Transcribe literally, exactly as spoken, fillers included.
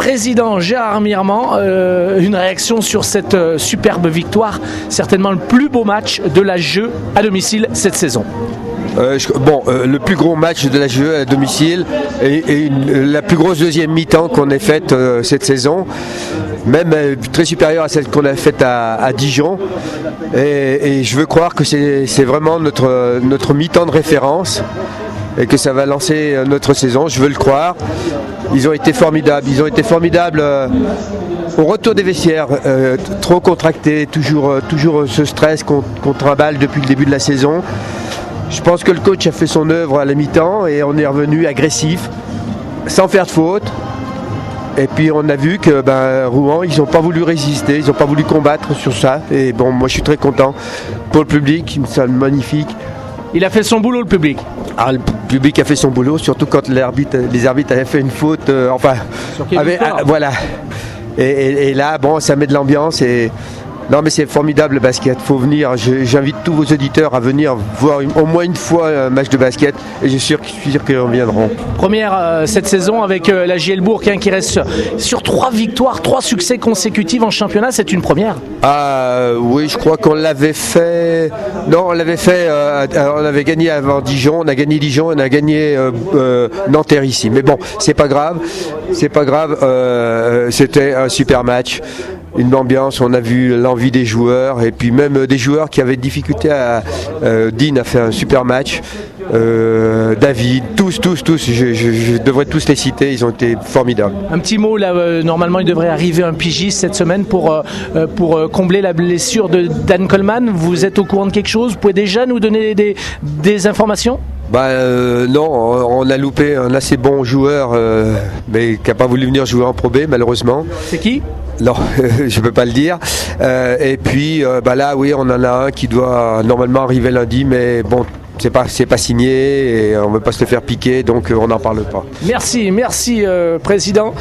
président Gérard Mirmand, euh, une réaction sur cette euh, superbe victoire, certainement le plus beau match de la G E à domicile cette saison. Euh, je, bon, euh, le plus gros match de la G E à domicile et, et une, la plus grosse deuxième mi-temps qu'on ait faite euh, cette saison, même euh, très supérieure à celle qu'on a faite à, à Dijon. Et, et je veux croire que c'est, c'est vraiment notre, notre mi-temps de référence et que ça va lancer notre saison, je veux le croire. Ils ont été formidables, ils ont été formidables euh, au retour des vestiaires, euh, trop contractés, toujours, euh, toujours ce stress qu'on, qu'on trimballe depuis le début de la saison. Je pense que le coach a fait son œuvre à la mi-temps et on est revenu agressif, sans faire de faute. Et puis on a vu que ben, Rouen, ils n'ont pas voulu résister, ils n'ont pas voulu combattre sur ça. Et bon, moi je suis très content pour le public, il me semble magnifique. Il a fait son boulot, le public. Ah, le public a fait son boulot, surtout quand l'arbitre, les arbitres avaient fait une faute. Euh, enfin, avait, ah, voilà. Et, et, et là, bon, ça met de l'ambiance et. Non mais c'est formidable le basket, faut venir, je, j'invite tous vos auditeurs à venir voir une, au moins une fois un match de basket et je suis sûr, je suis sûr qu'ils reviendront. Première euh, cette saison avec euh, la J L Bourg hein, qui reste sur, sur trois victoires, trois succès consécutifs en championnat, c'est une première. Ah oui, je crois qu'on l'avait fait, non on l'avait fait, euh, on avait gagné avant Dijon, on a gagné Dijon, on a gagné euh, euh, Nanterre ici, mais bon c'est pas grave, c'est pas grave, euh, c'était un super match. Une ambiance, on a vu l'envie des joueurs et puis même des joueurs qui avaient de difficulté à... Euh, Dean a fait un super match, euh, David, tous, tous, tous, je, je, je devrais tous les citer, ils ont été formidables. Un petit mot, là, euh, normalement il devrait arriver un pigiste cette semaine pour, euh, pour euh, combler la blessure de Dan Coleman. Vous êtes au courant de quelque chose? Vous pouvez déjà nous donner des, des informations? Bah euh, non, on a loupé un assez bon joueur, euh, mais qui n'a pas voulu venir jouer en Pro B malheureusement. C'est qui? Non, je peux pas le dire. Euh, et puis euh, bah là, oui, on en a un qui doit normalement arriver lundi, mais bon, c'est pas c'est pas signé et on veut pas se le faire piquer, donc on n'en parle pas. Merci, merci euh, président.